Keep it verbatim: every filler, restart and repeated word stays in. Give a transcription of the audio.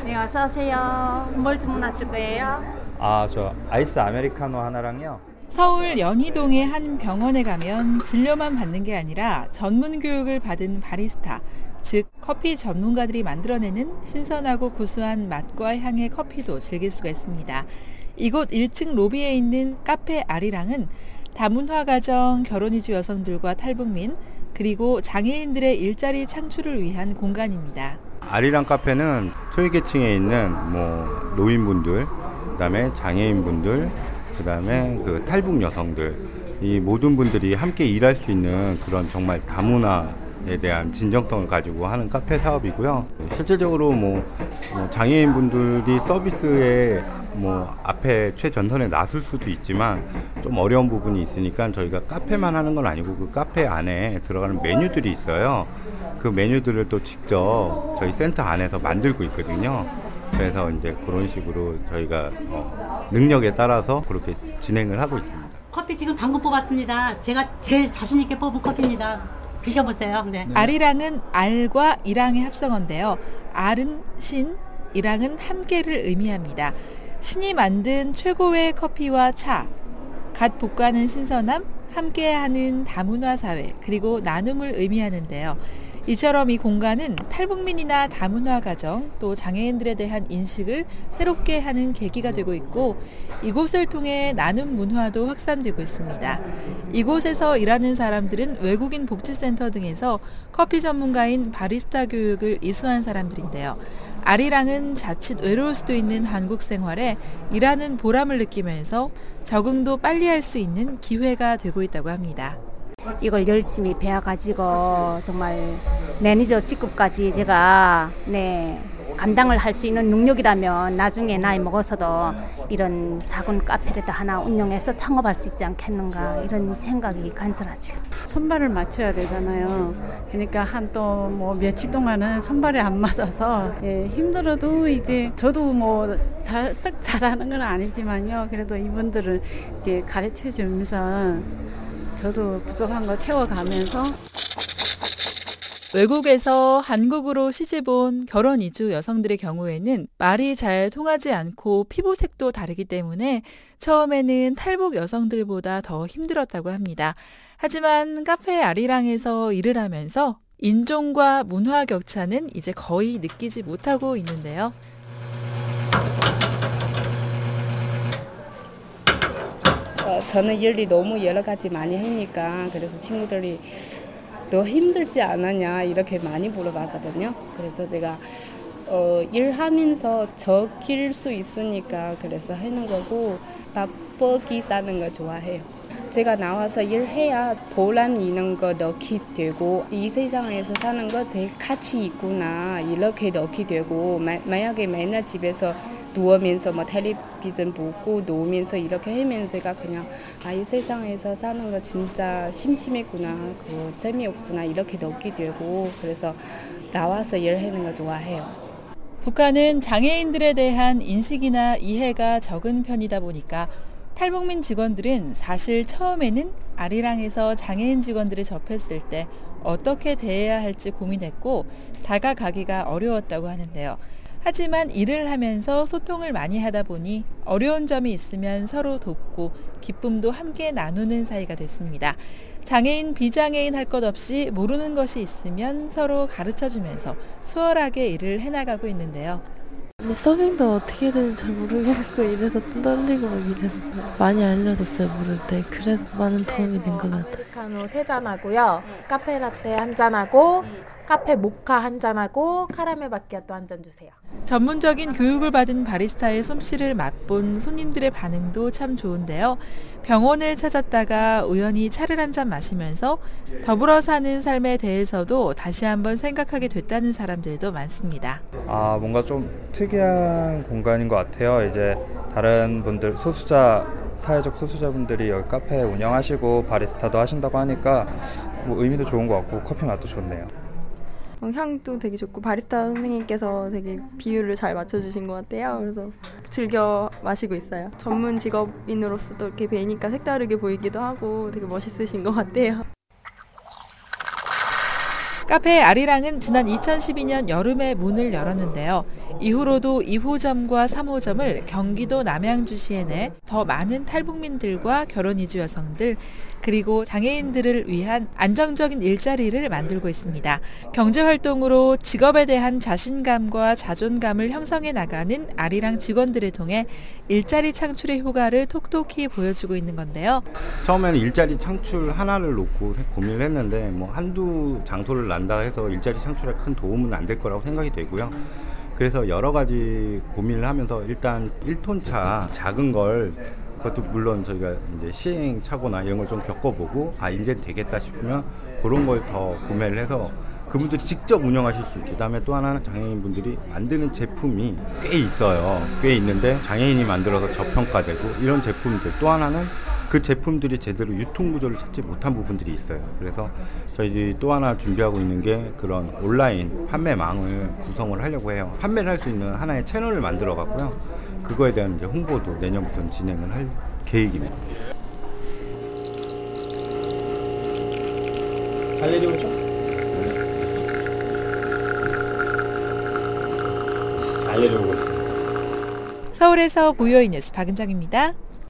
네, 어서 오세요. 뭘 주문하실 거예요? 아, 저 아이스 아메리카노 하나랑요. 서울 연희동의 한 병원에 가면 진료만 받는 게 아니라 전문 교육을 받은 바리스타, 즉 커피 전문가들이 만들어내는 신선하고 구수한 맛과 향의 커피도 즐길 수가 있습니다. 이곳 일 층 로비에 있는 카페 아리랑은 다문화 가정, 결혼 이주 여성들과 탈북민, 그리고 장애인들의 일자리 창출을 위한 공간입니다. 아리랑 카페는 소외계층에 있는 뭐 노인분들, 그다음에 장애인분들, 그다음에 그 탈북 여성들, 이 모든 분들이 함께 일할 수 있는 그런 정말 다문화에 대한 진정성을 가지고 하는 카페 사업이고요. 실질적으로 뭐 장애인분들이 서비스에 뭐 앞에 최전선에 나설 수도 있지만 좀 어려운 부분이 있으니까 저희가 카페만 하는 건 아니고 그 카페 안에 들어가는 메뉴들이 있어요. 그 메뉴들을 또 직접 저희 센터 안에서 만들고 있거든요. 그래서 이제 그런 식으로 저희가 어, 능력에 따라서 그렇게 진행을 하고 있습니다. 커피 지금 방금 뽑았습니다. 제가 제일 자신 있게 뽑은 커피입니다. 드셔보세요. 네. 네. 아리랑은 알과 이랑의 합성어인데요. 알은 신, 이랑은 함께를 의미합니다. 신이 만든 최고의 커피와 차, 갓 볶아낸 신선함, 함께하는 다문화 사회, 그리고 나눔을 의미하는데요. 이처럼 이 공간은 탈북민이나 다문화 가정, 또 장애인들에 대한 인식을 새롭게 하는 계기가 되고 있고, 이곳을 통해 나눔 문화도 확산되고 있습니다. 이곳에서 일하는 사람들은 외국인 복지센터 등에서 커피 전문가인 바리스타 교육을 이수한 사람들인데요. 아리랑은 자칫 외로울 수도 있는 한국 생활에 일하는 보람을 느끼면서 적응도 빨리 할 수 있는 기회가 되고 있다고 합니다. 이걸 열심히 배워가지고 정말 매니저 직급까지 제가 네 감당을 할 수 있는 능력이라면 나중에 나이 먹어서도 이런 작은 카페를 하나 운영해서 창업할 수 있지 않겠는가 이런 생각이 간절하죠. 손발을 맞춰야 되잖아요. 그러니까 한 또 뭐 며칠 동안은 손발이 안 맞아서 예, 힘들어도 이제 저도 뭐 잘 썩 잘하는 건 아니지만요. 그래도 이분들을 이제 가르쳐 주면서 저도 부족한 거 채워가면서. 외국에서 한국으로 시집온 결혼 이주 여성들의 경우에는 말이 잘 통하지 않고 피부색도 다르기 때문에 처음에는 탈북 여성들보다 더 힘들었다고 합니다. 하지만 카페 아리랑에서 일을 하면서 인종과 문화 격차는 이제 거의 느끼지 못하고 있는데요. 어, 저는 일이 너무 여러 가지 많이 하니까 그래서 친구들이 너 힘들지 않았냐 이렇게 많이 물어봤거든요. 그래서 제가 어, 일하면서 적일 수 있으니까 그래서 하는 거고 바쁘게 사는 거 좋아해요. 제가 나와서 일해야 보람 있는 거 넣게 되고 이 세상에서 사는 거 제 가치 있구나 이렇게 넣게 되고 마, 만약에 맨날 집에서 누우면서 뭐 텔레비전 보고 놓으면서 이렇게 하면 제가 그냥 아, 이 세상에서 사는 거 진짜 심심했구나 그 재미없구나 이렇게 느끼게 되고 그래서 나와서 일하는 거 좋아해요. 북한은 장애인들에 대한 인식이나 이해가 적은 편이다 보니까 탈북민 직원들은 사실 처음에는 아리랑에서 장애인 직원들을 접했을 때 어떻게 대해야 할지 고민했고 다가가기가 어려웠다고 하는데요. 하지만 일을 하면서 소통을 많이 하다 보니 어려운 점이 있으면 서로 돕고 기쁨도 함께 나누는 사이가 됐습니다. 장애인, 비장애인 할 것 없이 모르는 것이 있으면 서로 가르쳐주면서 수월하게 일을 해나가고 있는데요. 서빙도 어떻게 되는지 잘 모르겠고 이래서 떨리고 막 이래서 많이 알려줬어요. 모를 때. 그래도 많은 도움이 된 것 같아요. 아메리카노 세 잔하고요. 카페라떼 한 잔하고 카페 모카 한 잔하고 카라멜 마키아또 한 잔 주세요. 전문적인 교육을 받은 바리스타의 솜씨를 맛본 손님들의 반응도 참 좋은데요. 병원을 찾았다가 우연히 차를 한 잔 마시면서 더불어 사는 삶에 대해서도 다시 한번 생각하게 됐다는 사람들도 많습니다. 아, 뭔가 좀 특이한 공간인 것 같아요. 이제 다른 분들, 소수자, 사회적 소수자분들이 여기 카페 운영하시고 바리스타도 하신다고 하니까 뭐 의미도 좋은 것 같고 커피 맛도 좋네요. 향도 되게 좋고 바리스타 선생님께서 되게 비율을 잘 맞춰주신 것 같아요. 그래서 즐겨 마시고 있어요. 전문 직업인으로서 또 이렇게 뵈니까 색다르게 보이기도 하고 되게 멋있으신 것 같아요. 카페 아리랑은 지난 이천십이 년 여름에 문을 열었는데요. 이후로도 이 호점과 삼 호점을 경기도 남양주시에 내 더 많은 탈북민들과 결혼 이주 여성들 그리고 장애인들을 위한 안정적인 일자리를 만들고 있습니다. 경제활동으로 직업에 대한 자신감과 자존감을 형성해 나가는 아리랑 직원들을 통해 일자리 창출의 효과를 톡톡히 보여주고 있는 건데요. 처음에는 일자리 창출 하나를 놓고 고민을 했는데 뭐 한두 장소를 난다 해서 일자리 창출에 큰 도움은 안 될 거라고 생각이 되고요. 그래서 여러 가지 고민을 하면서 일단 일 톤차 작은 걸 그것도 물론 저희가 이제 시행착오나 이런 걸 좀 겪어보고 아 이제 되겠다 싶으면 그런 걸 더 구매를 해서 그분들이 직접 운영하실 수 있게. 그다음에 또 하나는 장애인분들이 만드는 제품이 꽤 있어요. 꽤 있는데 장애인이 만들어서 저평가되고 이런 제품들. 또 하나는 그 제품들이 제대로 유통구조를 찾지 못한 부분들이 있어요. 그래서 저희들이 또 하나 준비하고 있는 게 그런 온라인 판매망을 구성을 하려고 해요. 판매를 할 수 있는 하나의 채널을 만들어 갖고요. 그거에 대한 이제 홍보도 내년부터 진행을 할 계획입니다. 잘 내리고 있죠? 잘 내려오고 있습니다. 서울에서 보이오이 뉴스 박은정입니다.